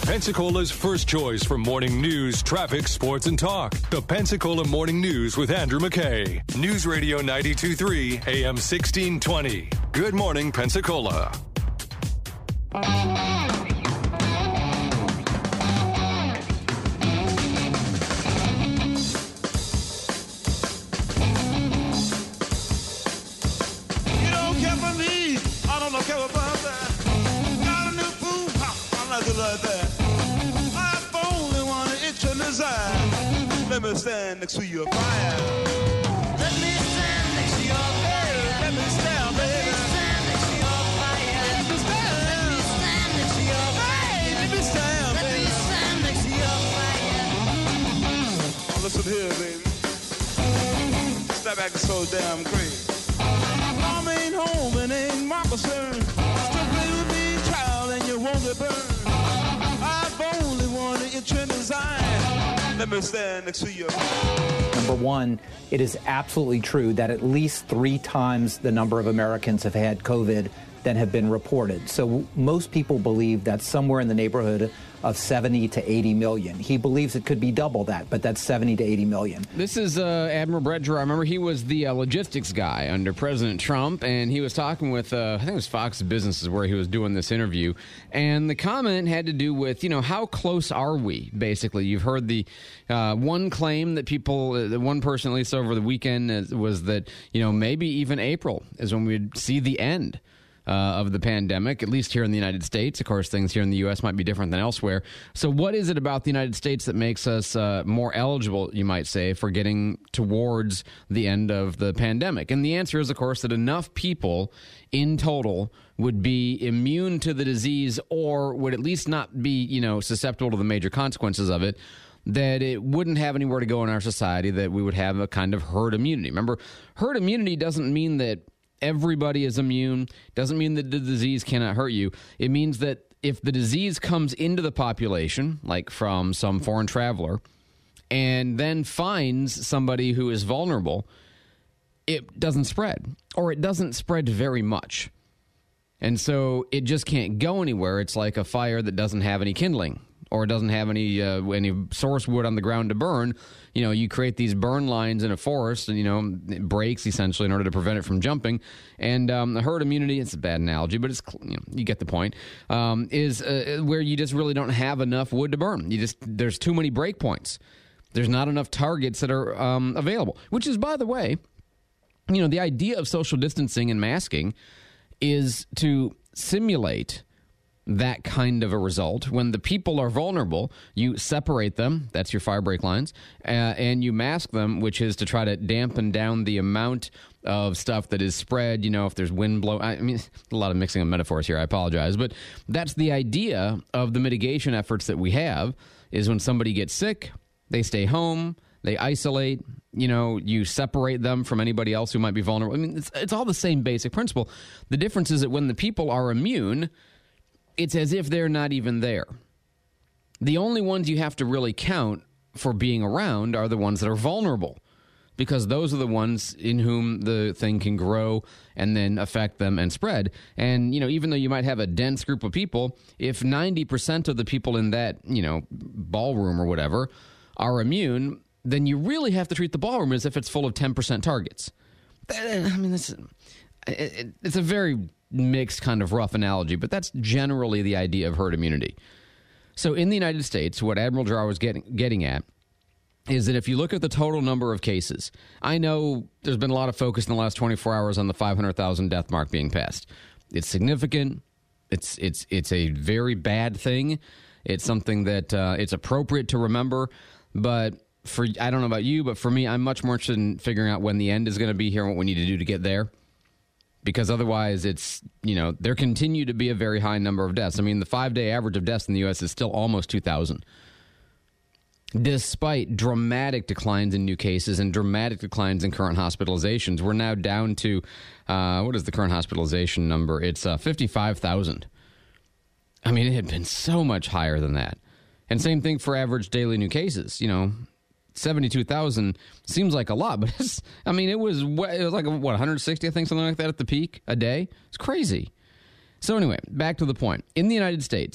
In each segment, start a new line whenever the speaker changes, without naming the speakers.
Pensacola's first choice for morning news, traffic, sports, and talk. The Pensacola Morning News with Andrew McKay. News Radio 92.3, AM 1620. Good morning, Pensacola.
Let me stand next to your fire. Let me stand next to your fire. Let me stand, baby. Let me stand next to your fire. Let me stand. Let me stand next to your fire. Let me stand, baby. Let me stand next to your fire. Oh, listen here, baby. Stop acting so damn crazy. Mom ain't home and ain't my concern. Still play with me, child, and you won't get burned. I've only wanted your trend design. Let me stand next to you.
Number one, it is absolutely true that at least 3 times the number of Americans have had COVID than have been reported. So most people believe that's somewhere in the neighborhood of 70 to 80 million. He believes it could be double that, but that's 70 to 80 million.
This is Admiral Brett Drew. I remember he was the logistics guy under President Trump, and he was talking with, I think it was Fox Business where he was doing this interview. And the comment had to do with, how close are we, basically? You've heard the one claim that people, the one person at least over the weekend was that, maybe even April is when we'd see the end of the pandemic, at least here in the United States. Of course, things here in the U.S. might be different than elsewhere. So what is it about the United States that makes us more eligible, you might say, for getting towards the end of the pandemic? And the answer is, of course, that enough people in total would be immune to the disease or would at least not be, susceptible to the major consequences of it, that it wouldn't have anywhere to go in our society, that we would have a kind of herd immunity. Remember, herd immunity doesn't mean that everybody is immune, doesn't mean that the disease cannot hurt you. It means that if the disease comes into the population, like from some foreign traveler, and then finds somebody who is vulnerable, it doesn't spread, or it doesn't spread very much. And so it just can't go anywhere. It's like a fire that doesn't have any kindling, or it doesn't have any source wood on the ground to burn. You create these burn lines in a forest, and, it breaks essentially in order to prevent it from jumping. And the herd immunity, it's a bad analogy, but it's, you get the point, is where you just really don't have enough wood to burn. There's too many break points. There's not enough targets that are available, which is, by the way, the idea of social distancing and masking is to simulate that kind of a result. When the people are vulnerable, you separate them, that's your fire break lines, and you mask them, which is to try to dampen down the amount of stuff that is spread, if there's wind blow. I mean, a lot of mixing of metaphors here, I apologize, but that's the idea of the mitigation efforts that we have, is when somebody gets sick, they stay home, they isolate, you separate them from anybody else who might be vulnerable. I mean, it's all the same basic principle. The difference is that when the people are immune, it's as if they're not even there. The only ones you have to really count for being around are the ones that are vulnerable, because those are the ones in whom the thing can grow and then affect them and spread. And, even though you might have a dense group of people, if 90% of the people in that, ballroom or whatever are immune, then you really have to treat the ballroom as if it's full of 10% targets. I mean, it's a very mixed kind of rough analogy, but that's generally the idea of herd immunity. So in the United States, what Admiral Jarrah was getting at is that if you look at the total number of cases, I know there's been a lot of focus in the last 24 hours on the 500,000 death mark being passed. It's significant. It's a very bad thing. It's something that it's appropriate to remember, but I don't know about you, but for me, I'm much more interested in figuring out when the end is going to be here and what we need to do to get there. Because otherwise it's, there continue to be a very high number of deaths. I mean, the 5-day average of deaths in the U.S. is still almost 2,000. Despite dramatic declines in new cases and dramatic declines in current hospitalizations, we're now down to, what is the current hospitalization number? It's 55,000. I mean, it had been so much higher than that. And same thing for average daily new cases, 72,000 seems like a lot, but it was like, 160, I think, something like that at the peak a day. It's crazy. So anyway, back to the point. In the United States,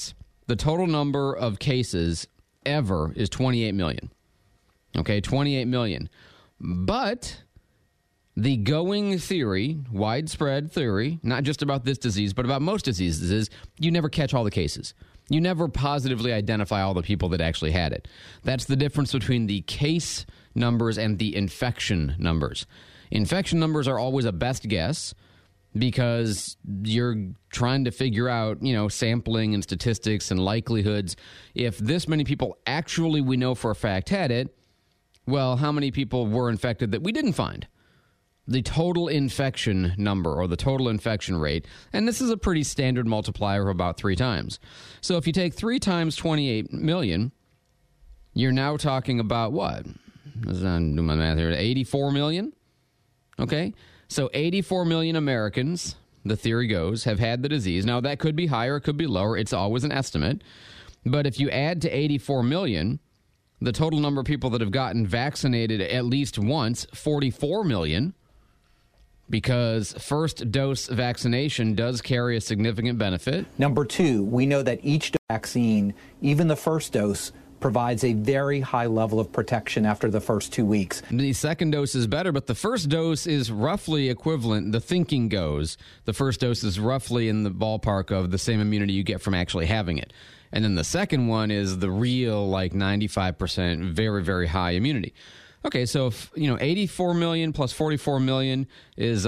the total number of cases ever is 28 million. Okay, 28 million. But the going theory, widespread theory, not just about this disease, but about most diseases, is you never catch all the cases. You never positively identify all the people that actually had it. That's the difference between the case numbers and the infection numbers. Infection numbers are always a best guess because you're trying to figure out, sampling and statistics and likelihoods. If this many people actually we know for a fact had it, well, how many people were infected that we didn't find? The total infection number or the total infection rate, and this is a pretty standard multiplier of about 3 times. So if you take 3 times 28 million, you're now talking about what? Let's do my math here. 84 million? Okay? So 84 million Americans, the theory goes, have had the disease. Now, that could be higher, it could be lower. It's always an estimate. But if you add to 84 million, the total number of people that have gotten vaccinated at least once, 44 million, because first dose vaccination does carry a significant benefit.
Number 2, we know that each vaccine, even the first dose, provides a very high level of protection after the first 2 weeks.
The second dose is better, but the first dose is roughly equivalent. The thinking goes, the first dose is roughly in the ballpark of the same immunity you get from actually having it. And then the second one is the real, 95%, very, very high immunity. Okay, so if, 84 million plus 44 million is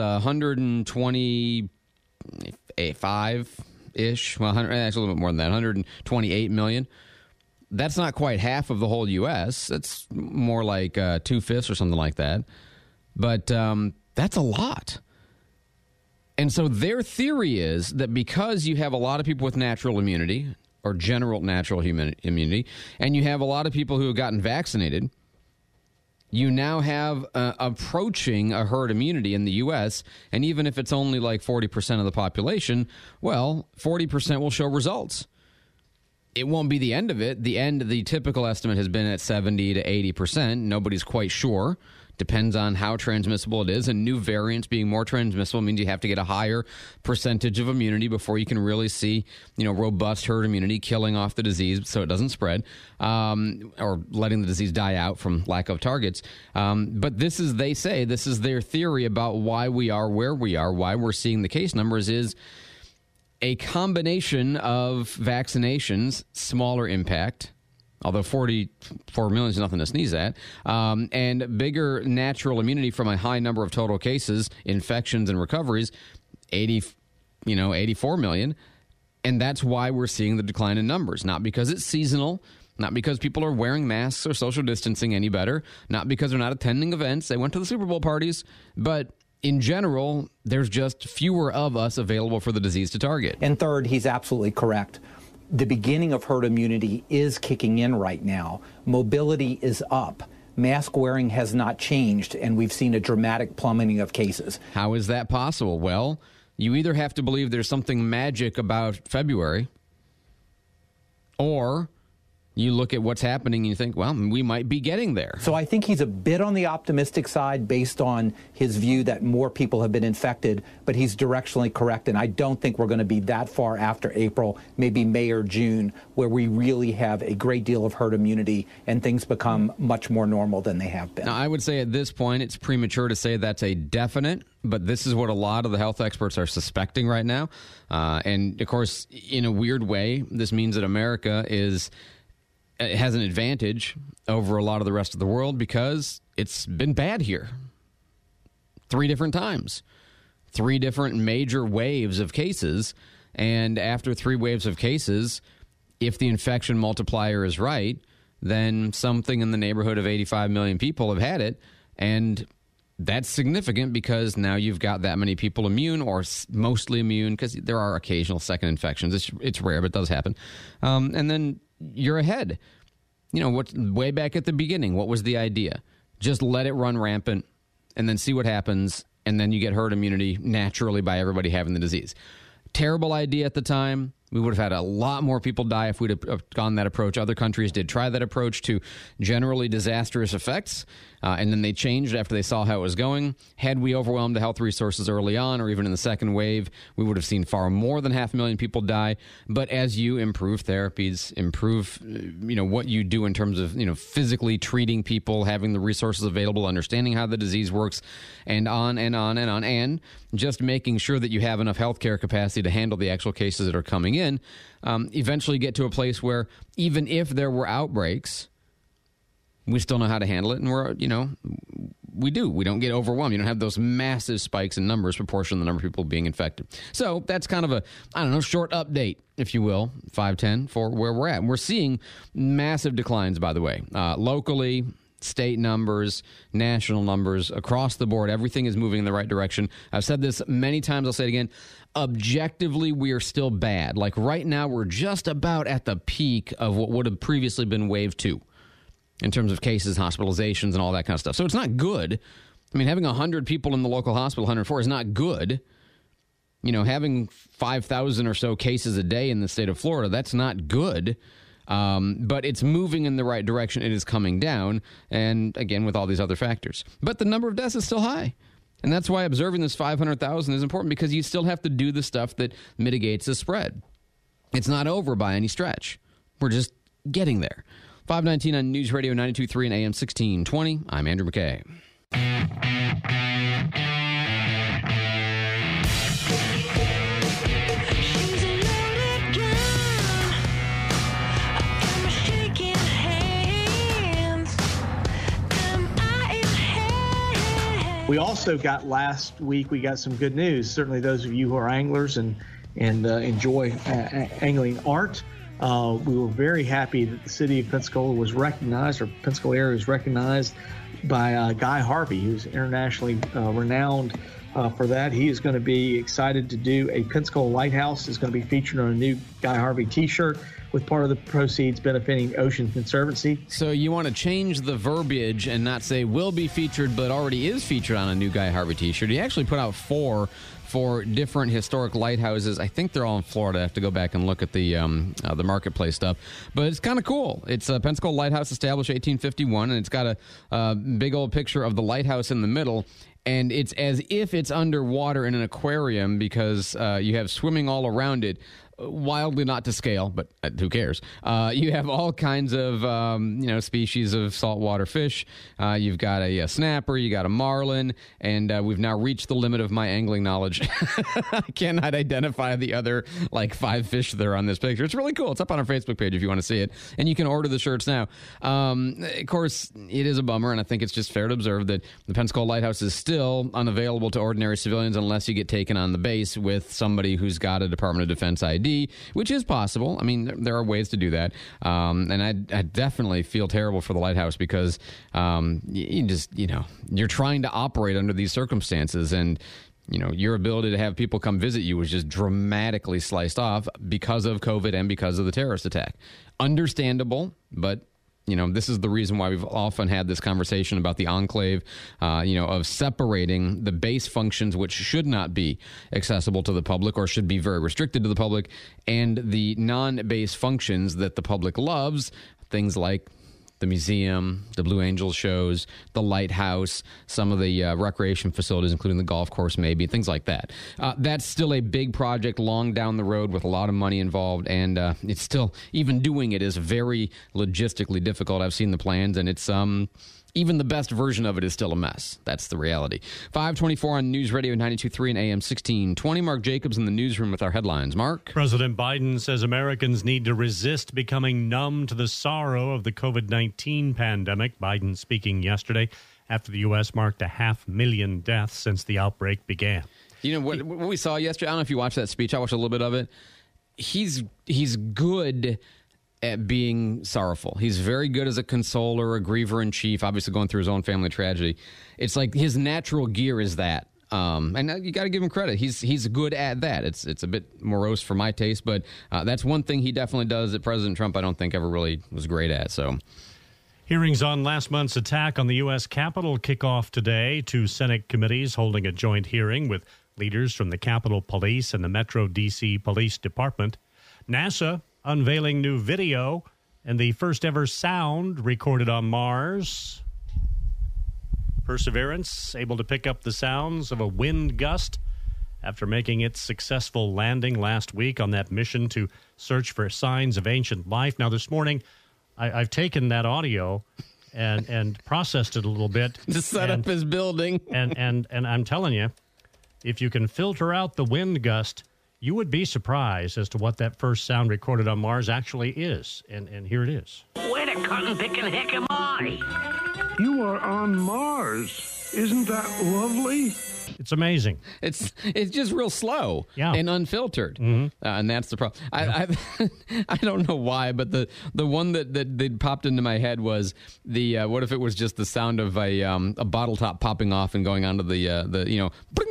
125-ish. Well, actually a little bit more than that, 128 million. That's not quite half of the whole U.S. That's more like 2/5 or something like that. But that's a lot. And so their theory is that because you have a lot of people with natural immunity or general natural immunity, and you have a lot of people who have gotten vaccinated, you now have approaching a herd immunity in the U.S., and even if it's only 40% of the population, well, 40% will show results. It won't be the end of it. The typical estimate has been at 70 to 80%. Nobody's quite sure. Depends on how transmissible it is. And new variants being more transmissible means you have to get a higher percentage of immunity before you can really see, robust herd immunity killing off the disease so it doesn't spread, or letting the disease die out from lack of targets. But they say this is their theory about why we are where we are, why we're seeing the case numbers is a combination of vaccinations, smaller impact, although 44 million is nothing to sneeze at, and bigger natural immunity from a high number of total cases, infections, and recoveries, 84 million. And that's why we're seeing the decline in numbers. Not because it's seasonal, not because people are wearing masks or social distancing any better, not because they're not attending events. They went to the Super Bowl parties, but in general, there's just fewer of us available for the disease to target.
And third, he's absolutely correct. The beginning of herd immunity is kicking in right now. Mobility is up. Mask wearing has not changed, and we've seen a dramatic plummeting of cases.
How is that possible? Well, you either have to believe there's something magic about February, or you look at what's happening and you think, well, we might be getting there.
So I think he's a bit on the optimistic side based on his view that more people have been infected, but he's directionally correct, and I don't think we're going to be that far after April, maybe May or June, where we really have a great deal of herd immunity and things become much more normal than they have been.
Now, I would say at this point it's premature to say that's a definite, but this is what a lot of the health experts are suspecting right now. And, of course, in a weird way, this means that America has an advantage over a lot of the rest of the world because it's been bad here 3 different times, 3 different major waves of cases. And after 3 waves of cases, if the infection multiplier is right, then something in the neighborhood of 85 million people have had it. And that's significant because now you've got that many people immune or mostly immune, because there are occasional second infections. It's rare, but it does happen. And then you're ahead. Way back at the beginning, what was the idea? Just let it run rampant and then see what happens, and then you get herd immunity naturally by everybody having the disease. Terrible idea at the time, We would have had a lot more people die if we'd have gone that approach. Other countries did try that approach to generally disastrous effects, and then they changed after they saw how it was going. Had we overwhelmed the health resources early on, or even in the second wave, we would have seen far more than 500,000 people die. But as you improve therapies, improve what you do in terms of physically treating people, having the resources available, understanding how the disease works, and on and on and on, and just making sure that you have enough healthcare capacity to handle the actual cases that are coming in, eventually get to a place where even if there were outbreaks, we still know how to handle it, and we don't get overwhelmed. You don't have those massive spikes in numbers proportional to the number of people being infected. So that's kind of a, short update, if you will, 510 for where we're at. And we're seeing massive declines, by the way, locally, state numbers, national numbers, across the board. Everything is moving in the right direction. I've said this many times. I'll say it again. Objectively, we are still bad. Like right now, we're just about at the peak of what would have previously been wave 2 in terms of cases, hospitalizations, and all that kind of stuff. So it's not good. I mean, having 100 people in the local hospital, 104, is not good. Having 5,000 or so cases a day in the state of Florida, that's not good. But it's moving in the right direction. It is coming down, and again, with all these other factors. But the number of deaths is still high. And that's why observing this 500,000 is important, because you still have to do the stuff that mitigates the spread. It's not over by any stretch. We're just getting there. 519 on News Radio 92.3 and AM 1620. I'm Andrew McKay.
We also got last week, we got some good news. Certainly those of you who are anglers and enjoy angling art. We were very happy that the city of Pensacola was recognized, or Pensacola area was recognized by Guy Harvey, who's internationally renowned for that. He is going to be excited to do a Pensacola Lighthouse. Is going to be featured on a new Guy Harvey T-shirt, with part of the proceeds benefiting Ocean Conservancy.
So you want to change the verbiage and not say will be featured, but already is featured on a new Guy Harvey T-shirt. He actually put out 4 for different historic lighthouses. I think they're all in Florida. I have to go back and look at the marketplace stuff. But it's kind of cool. It's a Pensacola Lighthouse established 1851, and it's got a big old picture of the lighthouse in the middle. And it's as if it's underwater in an aquarium, because you have swimming all around it. Wildly not to scale, but who cares? You have all kinds of species of saltwater fish. You've got a snapper, you got a marlin, and we've now reached the limit of my angling knowledge. I cannot identify the other 5 fish that are on this picture. It's really cool. It's up on our Facebook page if you want to see it, and you can order the shirts now. Of course, it is a bummer, and I think it's just fair to observe that the Pensacola Lighthouse is still unavailable to ordinary civilians unless you get taken on the base with somebody who's got a Department of Defense ID, which is possible. I mean, there are ways to do that. And I definitely feel terrible for the lighthouse, because you're trying to operate under these circumstances, and your ability to have people come visit you was just dramatically sliced off because of COVID and because of the terrorist attack. Understandable, but this is the reason why we've often had this conversation about the enclave, of separating the base functions, which should not be accessible to the public or should be very restricted to the public, and the non-base functions that the public loves, things like the museum, the Blue Angels shows, the lighthouse, some of the recreation facilities, including the golf course, maybe, things like that. That's still a big project long down the road with a lot of money involved, and it's still, even doing it is very logistically difficult. I've seen the plans, and it's even the best version of it is still a mess. That's the reality. 524 on News Radio 92.3 and AM 1620. Mark Jacobs in the newsroom with our headlines. Mark?
President Biden says Americans need to resist becoming numb to the sorrow of the COVID-19 pandemic. Biden speaking yesterday after the U.S. marked 500,000 deaths since the outbreak began.
What we saw yesterday, I don't know if you watched that speech. I watched a little bit of it. He's good at being sorrowful. He's very good as a consoler, a griever-in-chief, obviously going through his own family tragedy. It's like his natural gear is that. And you got to give him credit. He's good at that. It's a bit morose for my taste, but that's one thing he definitely does that President Trump I don't think ever really was great at. So,
hearings on last month's attack on the U.S. Capitol kick off today. 2 Senate committees holding a joint hearing with leaders from the Capitol Police and the Metro D.C. Police Department. NASA unveiling new video and the first ever sound recorded on Mars. Perseverance able to pick up the sounds of a wind gust after making its successful landing last week on that mission to search for signs of ancient life. Now, this morning, I've taken that audio and processed it a little bit
to set up his building.
and I'm telling you, if you can filter out the wind gust, you would be surprised as to what that first sound recorded on Mars actually is. And here it is.
Where the cotton-picking heck am I?
You are on Mars. Isn't that lovely?
It's amazing.
It's just real slow and unfiltered, and that's the problem. I don't know why, but the one that popped into my head was the what if it was just the sound of a bottle top popping off and going onto the you know.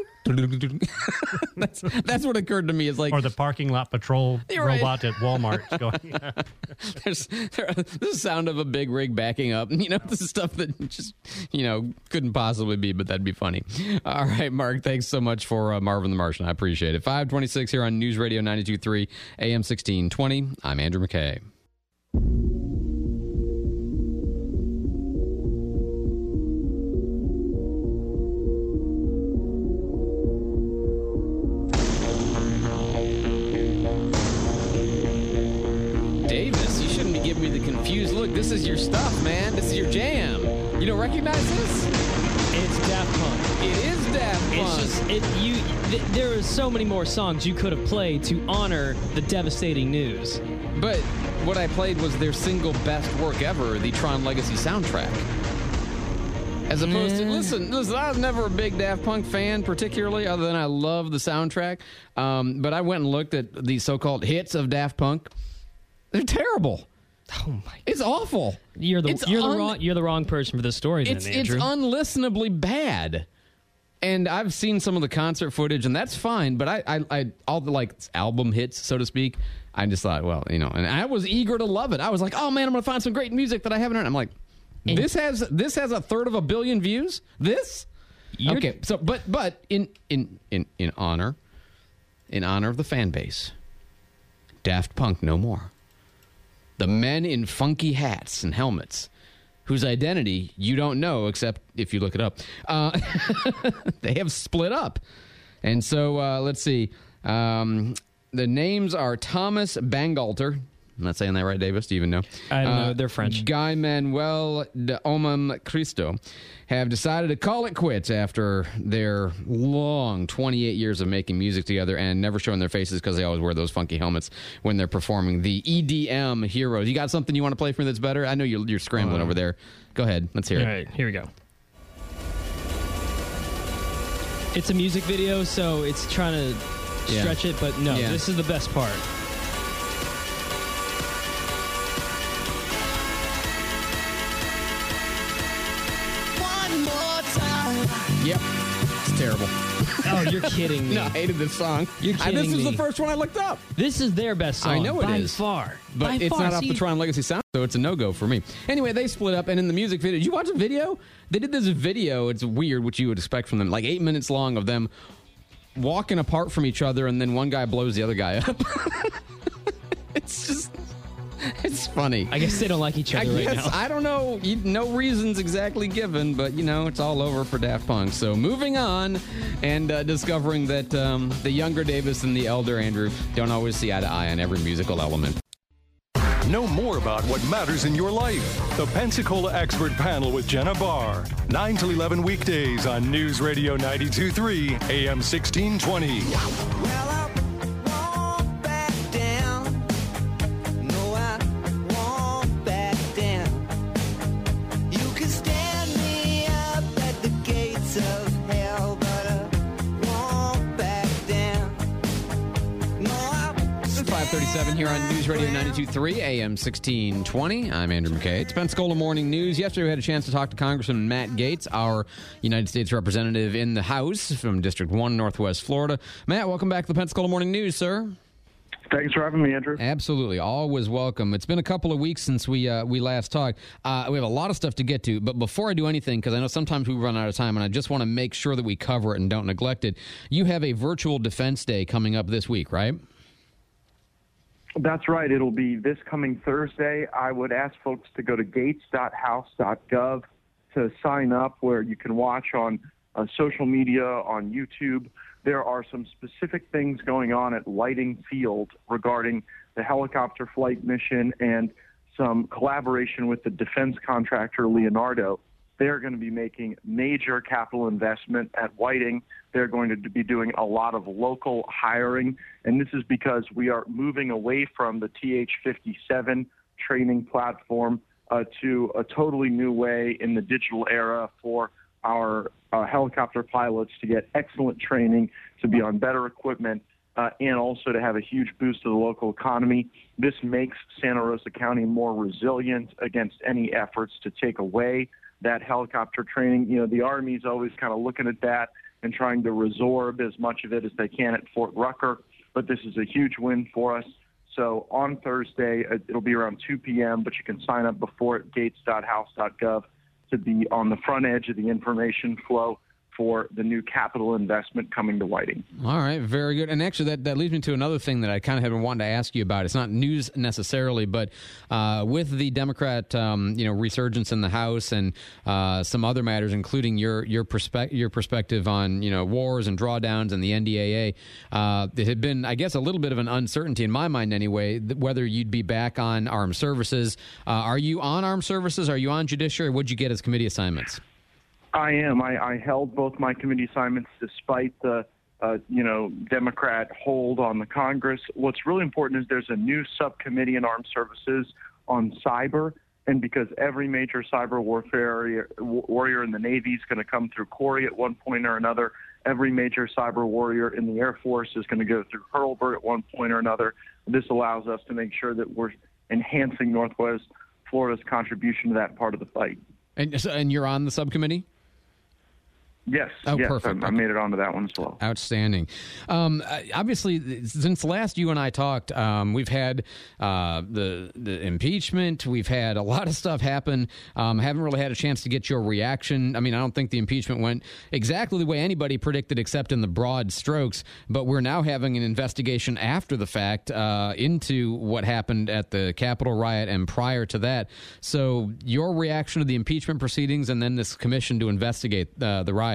that's what occurred to me. Is like,
or the parking lot patrol robot at Walmart going.
There's the sound of a big rig backing up. You know, this is stuff that just couldn't possibly be, but that'd be funny. All right, Mark, thanks so much for Marvin the Martian. I appreciate it. 5:26 here on News Radio 92.3 AM 1620. I'm Andrew McKay. Confused look. This is your stuff, man. This is your jam. You don't recognize this?
It's Daft Punk.
It is Daft Punk.
It's just there are so many more songs you could have played to honor the devastating news.
But what I played was their single best work ever, the Tron Legacy soundtrack. As opposed to listen, I was never a big Daft Punk fan, particularly, other than I love the soundtrack. But I went and looked at the so-called hits of Daft Punk. They're terrible.
Oh my!
It's awful.
You're the wrong person for this story. Then, Andrew.
It's unlistenably bad. And I've seen some of the concert footage, and that's fine. But I all the album hits, so to speak. I just thought, well, and I was eager to love it. I was like, oh man, I'm gonna find some great music that I haven't heard. I'm like, this has a third of a billion views. This okay? So, but in honor of the fan base, Daft Punk no more. The men in funky hats and helmets, whose identity you don't know except if you look it up, they have split up. And so, let's see. The names are Thomas Bangalter. I'm not saying that right, Davis. Do you even know?
I don't know. They're French.
Guy Manuel de Omam Cristo have decided to call it quits after their long 28 years of making music together and never showing their faces because they always wear those funky helmets when they're performing the EDM heroes. You got something you want to play for me that's better? I know you're scrambling over there. Go ahead. Let's hear it.
All right, here we go. It's a music video, so it's trying to stretch it, but no, this is the best part.
Yep. It's terrible.
Oh, you're kidding me.
No, I hated this song.
You're kidding me.
This is the first one I looked up.
This is their best song.
I know it is.
By far.
But it's not off the Tron Legacy sound, so it's a no-go for me. Anyway, they split up, and in the music video, did you watch the video? They did this video. It's weird, which you would expect from them, like 8 minutes long of them walking apart from each other, and then one guy blows the other guy up. It's funny.
I guess they don't like each other right now.
I don't know. No reasons exactly given, but, it's all over for Daft Punk. So moving on and discovering that the younger Davis and the elder Andrew don't always see eye to eye on every musical element.
Know more about what matters in your life. The Pensacola Expert Panel with Jenna Barr. 9 till 11 weekdays on News Radio 92.3 AM 1620.
Well, I won't back down. No, I won't back down. You can stand me up at the gates of hell, but I won't back down. No, I won't.
5:37 here on News Radio 92.3 AM 1620. I'm Andrew McKay. It's Pensacola Morning News. Yesterday we had a chance to talk to Congressman Matt Gaetz, our United States representative in the House from District 1, Northwest Florida. Matt, welcome back to the Pensacola Morning News, sir.
Thanks for having me, Andrew.
Absolutely. Always welcome. It's been a couple of weeks since we last talked. We have a lot of stuff to get to, but before I do anything, because I know sometimes we run out of time, and I just want to make sure that we cover it and don't neglect it, you have a virtual defense day coming up this week, right?
That's right. It'll be this coming Thursday. I would ask folks to go to gates.house.gov to sign up, where you can watch on social media, on YouTube. There are some specific things going on at Whiting Field regarding the helicopter flight mission and some collaboration with the defense contractor Leonardo. They're going to be making major capital investment at Whiting. They're going to be doing a lot of local hiring, and this is because we are moving away from the TH-57 training platform to a totally new way in the digital era for our helicopter pilots to get excellent training, to be on better equipment, and also to have a huge boost to the local economy. This makes Santa Rosa County more resilient against any efforts to take away that helicopter training. You know, the Army's always kind of looking at that and trying to resorb as much of it as they can at Fort Rucker, but this is a huge win for us. So on Thursday, it'll be around 2 p.m., but you can sign up before at gates.house.gov to be on the front edge of the information flow for the new capital investment coming to Whiting.
All right, very good. And actually, that leads me to another thing that I kind of have been wanting to ask you about. It's not news necessarily, but with the Democrat, resurgence in the House and some other matters, including your perspective on wars and drawdowns and the NDAA, there had been, I guess, a little bit of an uncertainty in my mind anyway, whether you'd be back on armed services. Are you on armed services? Are you on judiciary? What'd you get as committee assignments?
I am. I held both my committee assignments despite the, Democrat hold on the Congress. What's really important is there's a new subcommittee in armed services on cyber, and because every major cyber warrior in the Navy is going to come through Corey at one point or another, every major cyber warrior in the Air Force is going to go through Hurlburt at one point or another. This allows us to make sure that we're enhancing Northwest Florida's contribution to that part of the fight.
And you're on the subcommittee?
Yes.
Oh,
yes,
perfect.
I made it onto that one as well.
Outstanding. Obviously, since last you and I talked, we've had the impeachment. We've had a lot of stuff happen. Haven't really had a chance to get your reaction. I mean, I don't think the impeachment went exactly the way anybody predicted, except in the broad strokes. But we're now having an investigation after the fact into what happened at the Capitol riot and prior to that. So your reaction to the impeachment proceedings and then this commission to investigate the riot.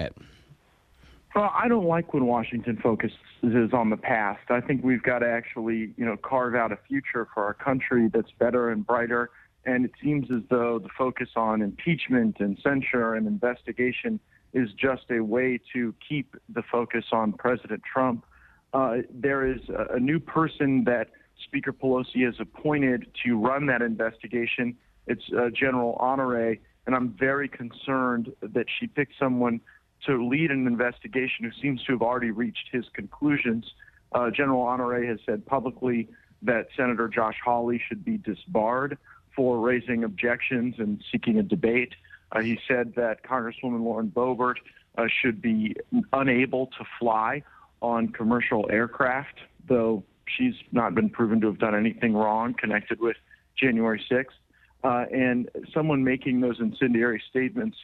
Well, I don't like when Washington focuses on the past. I think we've got to actually, carve out a future for our country that's better and brighter. And it seems as though the focus on impeachment and censure and investigation is just a way to keep the focus on President Trump. There is a new person that Speaker Pelosi has appointed to run that investigation. It's General Honore, and I'm very concerned that she picked someone to lead an investigation who seems to have already reached his conclusions. General Honore has said publicly that Senator Josh Hawley should be disbarred for raising objections and seeking a debate. He said that Congresswoman Lauren Boebert should be unable to fly on commercial aircraft, though she's not been proven to have done anything wrong connected with January 6th. And someone making those incendiary statements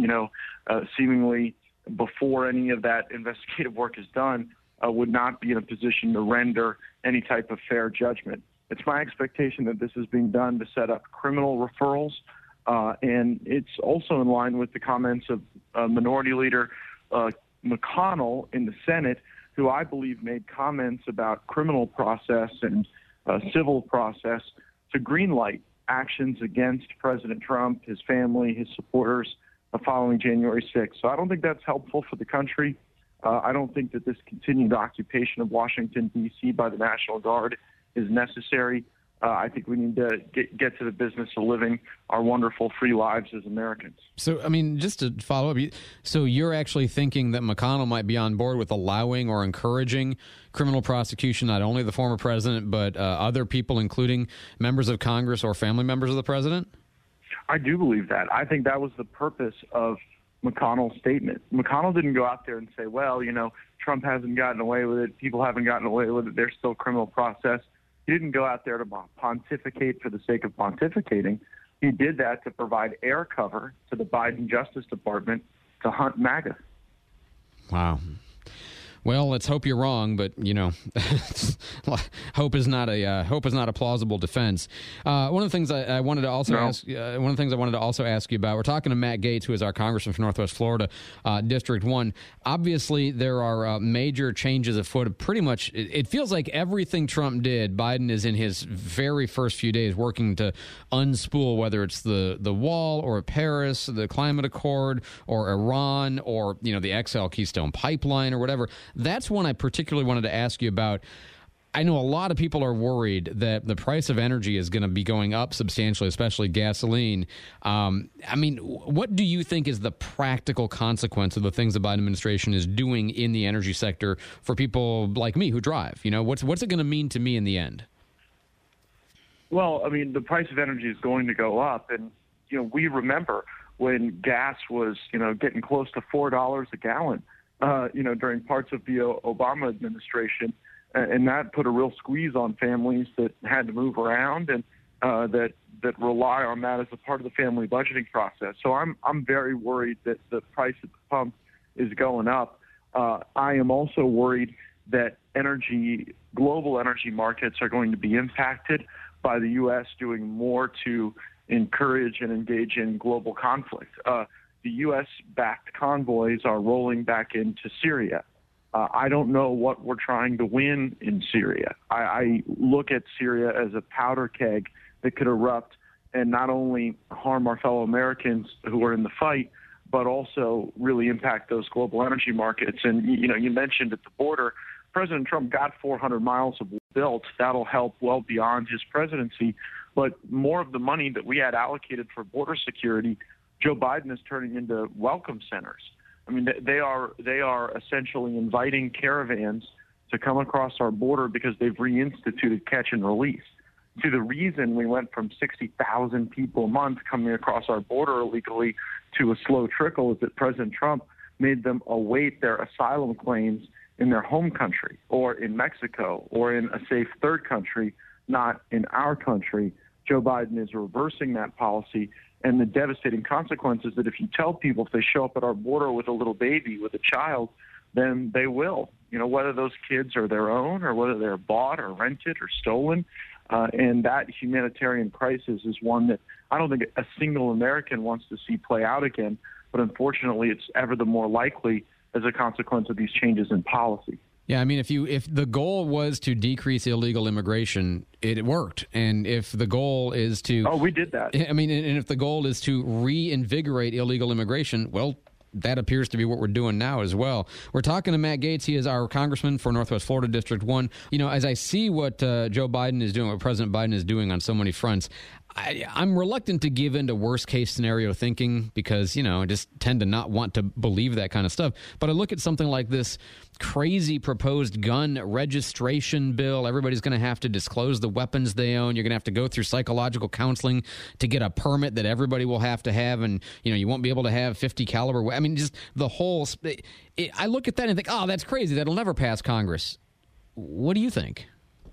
seemingly before any of that investigative work is done would not be in a position to render any type of fair judgment. It's my expectation that this is being done to set up criminal referrals, and it's also in line with the comments of Minority Leader McConnell in the Senate, who I believe made comments about criminal process and civil process to greenlight actions against President Trump, his family, his supporters following January 6th. So I don't think that's helpful for the country. I don't think that this continued occupation of Washington, D.C. by the National Guard is necessary. I think we need to get to the business of living our wonderful free lives as Americans.
So, I mean, just to follow up, so you're actually thinking that McConnell might be on board with allowing or encouraging criminal prosecution, not only of the former president, but other people, including members of Congress or family members of the president?
I do believe that. I think that was the purpose of McConnell's statement. McConnell didn't go out there and say, well, Trump hasn't gotten away with it, people haven't gotten away with it, there's still criminal process. He didn't go out there to pontificate for the sake of pontificating. He did that to provide air cover to the Biden Justice Department to hunt MAGA.
Wow. Well, let's hope you're wrong, but hope is not a plausible defense. One of the things I wanted to also ask you about. We're talking to Matt Gaetz, who is our congressman from Northwest Florida, District 1. Obviously, there are major changes afoot. Pretty much, it feels like everything Trump did, Biden is in his very first few days working to unspool, whether it's the wall or Paris, the climate accord, or Iran, or the XL Keystone pipeline or whatever. That's one I particularly wanted to ask you about. I know a lot of people are worried that the price of energy is going to be going up substantially, especially gasoline. What do you think is the practical consequence of the things the Biden administration is doing in the energy sector for people like me who drive? What's it going to mean to me in the end?
Well, the price of energy is going to go up. And, we remember when gas was, getting close to $4 a gallon. During parts of the Obama administration, and that put a real squeeze on families that had to move around and that rely on that as a part of the family budgeting process. So I'm very worried that the price at the pump is going up. I am also worried that global energy markets are going to be impacted by the U.S. doing more to encourage and engage in global conflict. The U.S.-backed convoys are rolling back into Syria. I don't know what we're trying to win in Syria. I look at Syria as a powder keg that could erupt and not only harm our fellow Americans who are in the fight, but also really impact those global energy markets. And, you mentioned at the border, President Trump got 400 miles of wall built. That'll help well beyond his presidency. But more of the money that we had allocated for border security, Joe Biden is turning into welcome centers. They are essentially inviting caravans to come across our border because they've reinstituted catch and release. See, the reason we went from 60,000 people a month coming across our border illegally to a slow trickle is that President Trump made them await their asylum claims in their home country or in Mexico or in a safe third country, not in our country. Joe Biden is reversing that policy. And the devastating consequence is that if you tell people if they show up at our border with a little baby, with a child, then they will, whether those kids are their own or whether they're bought or rented or stolen. And that humanitarian crisis is one that I don't think a single American wants to see play out again. But unfortunately, it's ever the more likely as a consequence of these changes in policy.
Yeah, if the goal was to decrease illegal immigration, it worked. And if the goal is to...
Oh, we did that.
And if the goal is to reinvigorate illegal immigration, well, that appears to be what we're doing now as well. We're talking to Matt Gaetz. He is our congressman for Northwest Florida District 1. As I see what Joe Biden is doing, what President Biden is doing on so many fronts, I'm reluctant to give in to worst-case scenario thinking because, I just tend to not want to believe that kind of stuff. But I look at something like this crazy proposed gun registration bill. Everybody's going to have to disclose the weapons they own. You're going to have to go through psychological counseling to get a permit that everybody will have to have. And, you won't be able to have 50 caliber. Just the whole I look at that and think, oh, that's crazy. That'll never pass Congress. What do you think?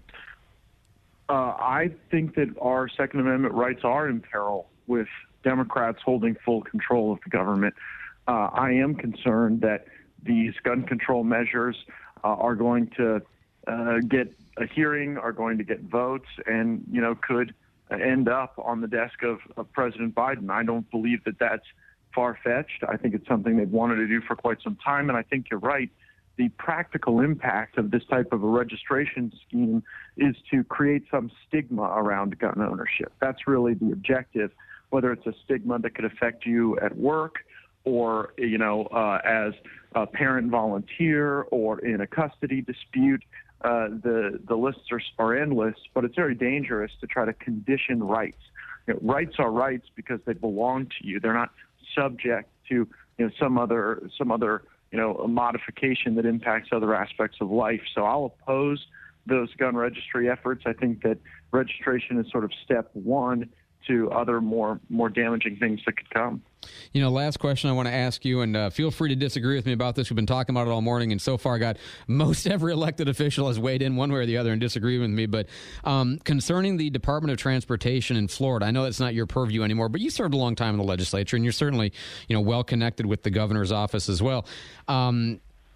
I think that our Second Amendment rights are in peril with Democrats holding full control of the government. I am concerned that these gun control measures are going to get a hearing, are going to get votes, and, could end up on the desk of President Biden. I don't believe that that's far-fetched. I think it's something they've wanted to do for quite some time, and I think you're right. The practical impact of this type of a registration scheme is to create some stigma around gun ownership. That's really the objective, whether it's a stigma that could affect you at work or, as a parent volunteer or in a custody dispute. The lists are endless, but it's very dangerous to try to condition rights. Rights are rights because they belong to you. They're not subject to some other a modification that impacts other aspects of life. So I'll oppose those gun registry efforts. I think that registration is sort of step one to other more damaging things that could come.
Last question I want to ask you, and feel free to disagree with me about this. We've been talking about it all morning, and so far got most every elected official has weighed in one way or the other and disagreed with me. But concerning the Department of Transportation in Florida, I know that's not your purview anymore, but you served a long time in the legislature, and you're certainly well connected with the governor's office as well.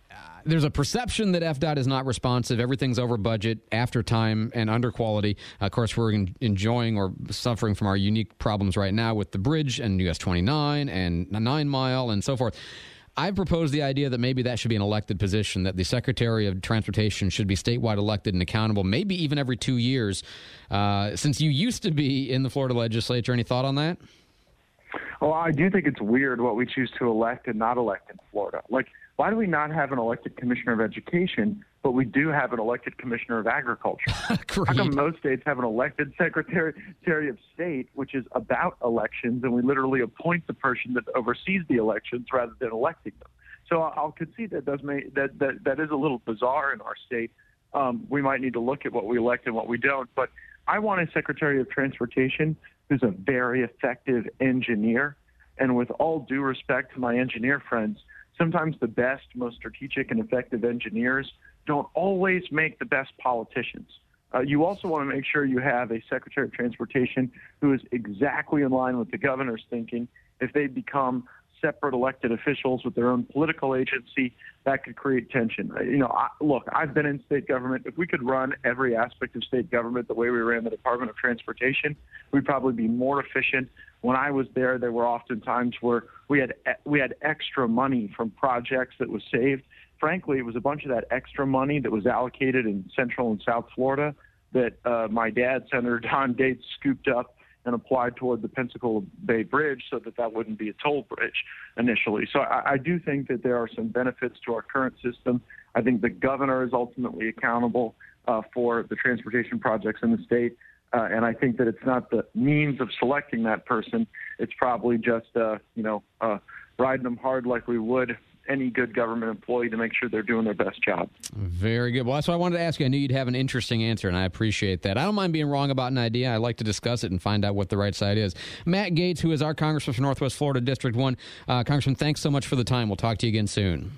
There's a perception that FDOT is not responsive. Everything's over budget, after time, and under quality. Of course, we're enjoying or suffering from our unique problems right now with the bridge and US 29 and 9 Mile and so forth. I've proposed the idea that maybe that should be an elected position, that the Secretary of Transportation should be statewide elected and accountable, maybe even every 2 years. Since you used to be in the Florida legislature, any thought on that?
Well, I do think it's weird what we choose to elect and not elect in Florida. Like, why do we not have an elected commissioner of education, but we do have an elected commissioner of agriculture? How come most states have an elected secretary of state, which is about elections, and we literally appoint the person that oversees the elections rather than electing them? So I'll concede that that is a little bizarre in our state. We might need to look at what we elect and what we don't. But I want a secretary of transportation who's a very effective engineer. And with all due respect to my engineer friends, sometimes the best, most strategic and effective engineers don't always make the best politicians. You also want to make sure you have a Secretary of Transportation who is exactly in line with the governor's thinking. If they become separate elected officials with their own political agency, that could create tension. Look, I've been in state government. If we could run every aspect of state government the way we ran the Department of Transportation, we'd probably be more efficient. When I was there were often times where we had extra money from projects that was saved. Frankly, it was a bunch of that extra money that was allocated in Central and South Florida that my dad, Senator Don Gates, scooped up and applied toward the Pensacola Bay Bridge so that wouldn't be a toll bridge initially. So I do think that there are some benefits to our current system. I think the governor is ultimately accountable for the transportation projects in the state. And I think that it's not the means of selecting that person. It's probably just, riding them hard like we would any good government employee to make sure they're doing their best job.
Very good. Well, that's what I wanted to ask you. I knew you'd have an interesting answer, and I appreciate that. I don't mind being wrong about an idea. I like to discuss it and find out what the right side is. Matt Gaetz, who is our congressman from Northwest Florida, District 1. Congressman, thanks so much for the time. We'll talk to you again soon.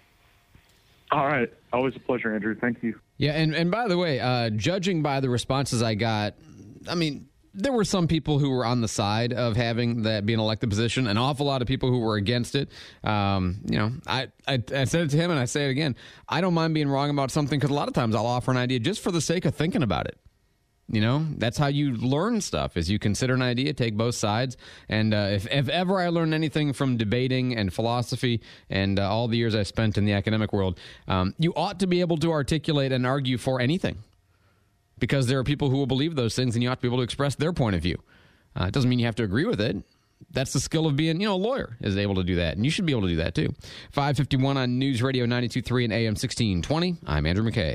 All right. Always a pleasure, Andrew. Thank you.
Yeah, and by the way, judging by the responses I got, I mean, there were some people who were on the side of having that be an elected position, an awful lot of people who were against it. I said it to him and I say it again. I don't mind being wrong about something because a lot of times I'll offer an idea just for the sake of thinking about it. That's how you learn stuff, is you consider an idea, take both sides. And if ever I learned anything from debating and philosophy and all the years I spent in the academic world, you ought to be able to articulate and argue for anything. Because there are people who will believe those things, and you have to be able to express their point of view. It doesn't mean you have to agree with it. That's the skill of being, a lawyer, is able to do that. And you should be able to do that, too. 551 on News Radio 92.3 and AM 1620. I'm Andrew McKay.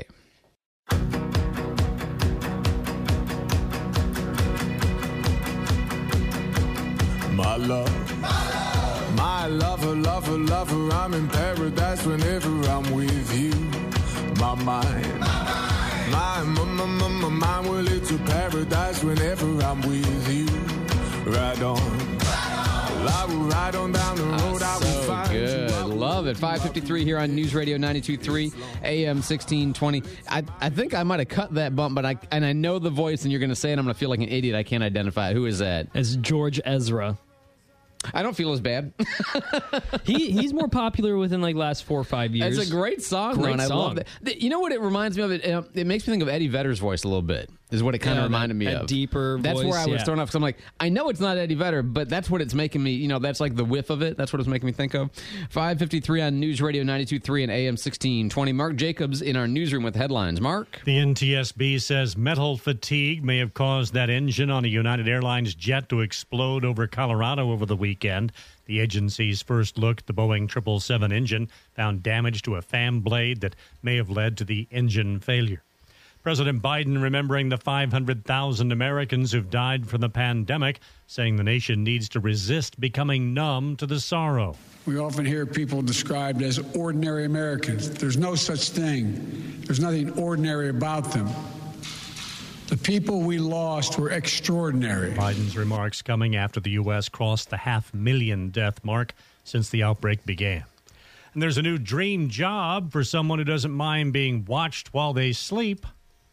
My love, my lover, lover, lover, I'm in paradise whenever I'm with you. My mind. My mind will lead to paradise whenever I'm with you. Ride on. I will ride on down the road. I will find
good. Love it. 5:53 here on News Radio 92.3 AM 1620. I think I might have cut that bump, but I know the voice, and you're going to say it. I'm going to feel like an idiot. I can't identify it. Who is that?
It's George Ezra.
I don't feel as bad.
He's more popular within last 4 or 5 years.
It's a great song, though, and I love that. You know what it reminds me of? It makes me think of Eddie Vedder's voice a little bit. Is what it kind of reminded me of.
Deeper
That's
voice,
where I was thrown off, because I'm like, I know it's not Eddie Vedder, but that's what it's making me, that's like the whiff of it. That's what it's making me think of. 5:53 on News Radio 92.3 and AM 1620. Mark Jacobs in our newsroom with headlines. Mark?
The NTSB says metal fatigue may have caused that engine on a United Airlines jet to explode over Colorado over the weekend. The agency's first look at the Boeing 777 engine found damage to a fan blade that may have led to the engine failure. President Biden remembering the 500,000 Americans who've died from the pandemic, saying the nation needs to resist becoming numb to the sorrow.
We often hear people described as ordinary Americans. There's no such thing. There's nothing ordinary about them. The people we lost were extraordinary.
Biden's remarks coming after the U.S. crossed the 500,000 death mark since the outbreak began. And there's a new dream job for someone who doesn't mind being watched while they sleep.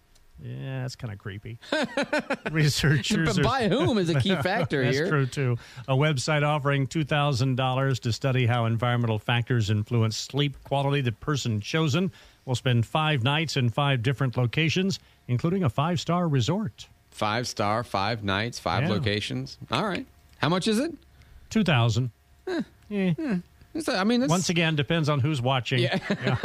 Yeah, that's kind of creepy. Researchers.
But by whom is a key factor
That's
here.
true, too. A website offering $2,000 to study how environmental factors influence sleep quality. The person chosen will spend 5 nights in 5 different locations, including a 5-star resort.
5-star, 5 nights, 5 locations. All right. How much is it?
$2,000.
I mean,
once again, depends on who's watching.
Yeah.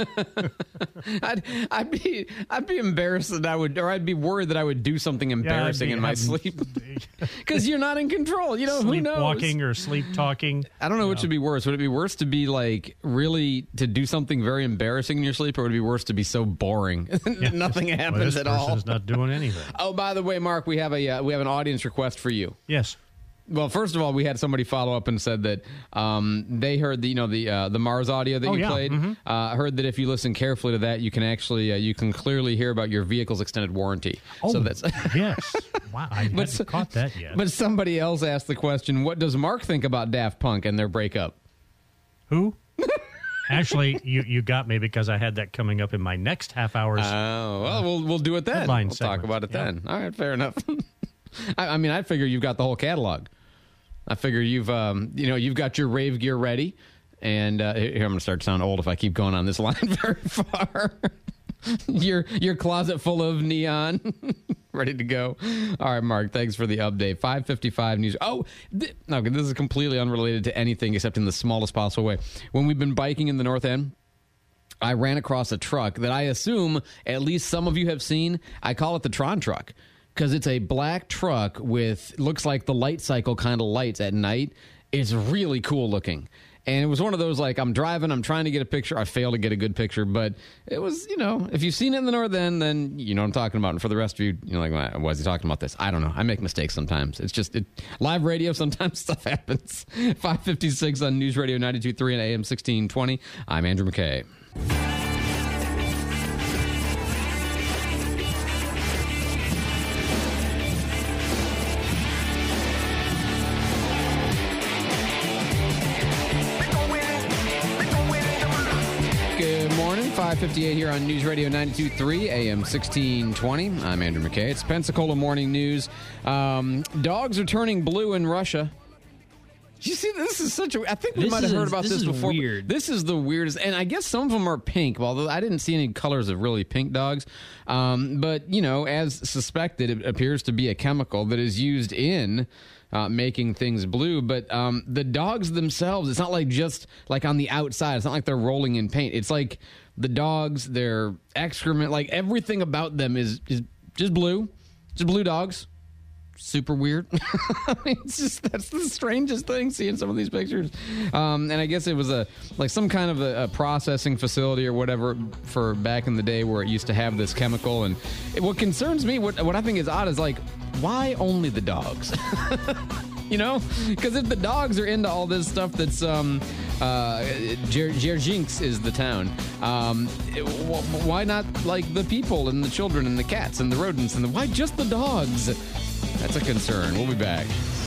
I'd be embarrassed that I'd be worried that I would do something embarrassing in my sleep because you're not in control. You know, who knows?
Sleepwalking or sleep talking.
I don't know which would be worse. Would it be worse to be like really to do something very embarrassing in your sleep, or would it be worse to be so boring nothing happens at all?
This person's not doing anything.
Oh, by the way, Mark, we have an audience request for you.
Yes.
Well, first of all, we had somebody follow up and said that they heard the Mars audio that you played. Mm-hmm. Heard that if you listen carefully to that, you can actually you can clearly hear about your vehicle's extended warranty.
Oh,
so that's
yes. Wow, I haven't caught that yet.
But somebody else asked the question: what does Mark think about Daft Punk and their breakup?
Who? Actually, you got me because I had that coming up in my next half hour's.
Oh, well, we'll do it then. We'll talk about it then. All right, fair enough. I mean, I figure you've got the whole catalog. I figure you've got your rave gear ready, and here I'm going to start to sound old if I keep going on this line very far. your closet full of neon, ready to go. All right, Mark, thanks for the update. 5:55 news. Oh, this is completely unrelated to anything except in the smallest possible way. When we've been biking in the North End, I ran across a truck that I assume at least some of you have seen. I call it the Tron truck. Because it's a black truck with, looks like the light cycle kind of lights at night. It's really cool looking. And it was one of those, like, I'm driving, I'm trying to get a picture. I failed to get a good picture. But it was, if you've seen it in the North End, then you know what I'm talking about. And for the rest of you, you're like, why is he talking about this? I don't know. I make mistakes sometimes. It's just live radio, sometimes stuff happens. 5:56 on News Radio 92.3 and AM 1620. I'm Andrew McKay. Good morning, 5:58 here on News Radio 92.3, AM 1620. I'm Andrew McKay. It's Pensacola Morning News. Dogs are turning blue in Russia. Did you see this? Is such a... I think we might have heard about this before.
Weird.
This is the weirdest. And I guess some of them are pink, although I didn't see any colors of really pink dogs. But, as suspected, it appears to be a chemical that is used in... making things blue, but the dogs themselves, it's not like just like on the outside. It's not like they're rolling in paint. It's like the dogs, their excrement, like everything about them is just blue. Just blue dogs. Super weird. I mean, that's the strangest thing, seeing some of these pictures. And I guess it was some kind of a processing facility or whatever for back in the day where it used to have this chemical. And what concerns me, what I think is odd is like, why only the dogs? Because if the dogs are into all this stuff that's Dzerzhinsk is the town, why not like the people and the children and the cats and the rodents and why just the dogs? That's a concern. We'll be back.